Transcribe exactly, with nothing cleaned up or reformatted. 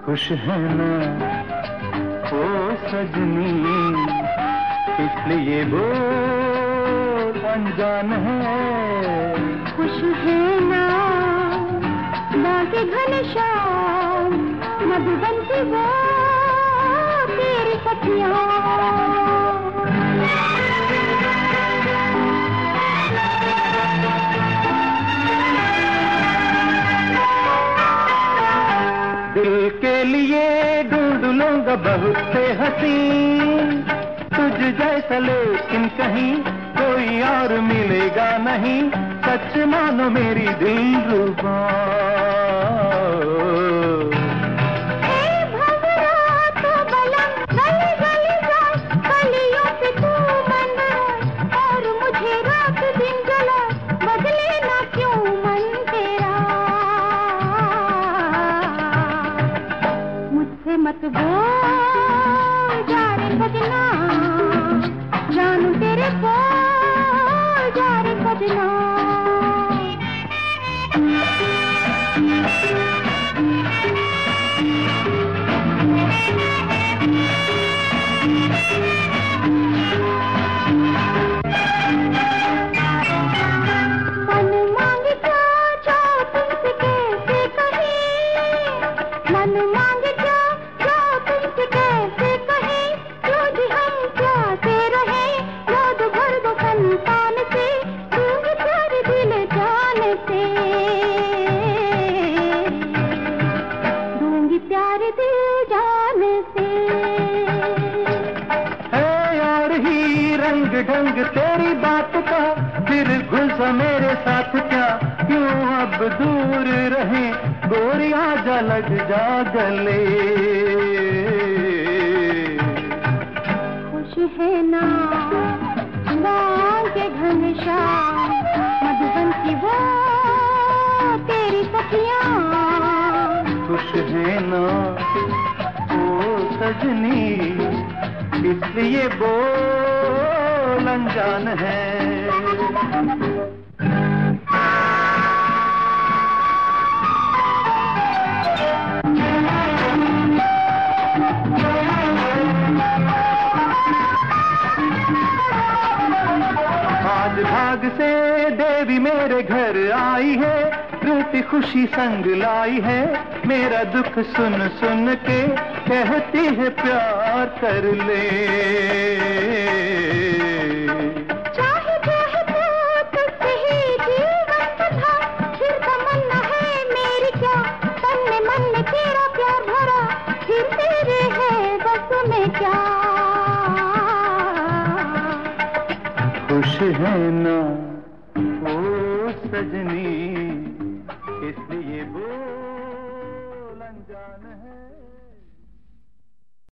खुश है ना ओ सजनी, इसलिए वो अनजान है। खुश है ना बाके घनश्याम, मधुबन की वो तेरी सखियाँ। दिल के लिए ढूंढ लूंगा बहुत से हसीन, तुझ जैसा लेकिन कहीं कोई और मिलेगा नहीं। सच मानो मेरी दिलरुबा। मत बोल जा रे सजना, जानू तेरे बोल जा रे सजना। मन मांगे क्या जाओ तुमसे कैसे कहीं, मन मांगे प्यार दिल जान से। है और ही रंग ढंग तेरी बात का, फिर घुसा मेरे साथ क्या, क्यों अब दूर रहे गोरी, आजा लग जा गले। खुश है ना बाके घनश्याम, मधुबन की वो तेरी सखियाँ। खुश है ना ओ सजनी, इसलिए बोल अनजान है। आज भाग से देवी मेरे घर आई है, रोती खुशी संग लाई है। मेरा दुख सुन सुन के कहती है प्यार कर ले। चाहे चाहे तो तुझसे ही जीवन था, फिर तमन्ना है मेरी क्या, तन में मन में तेरा प्यार भरा, फिर तेरे है बस में क्या। खुश है ना ओ सजनी, इसलिए बोल अनजान है।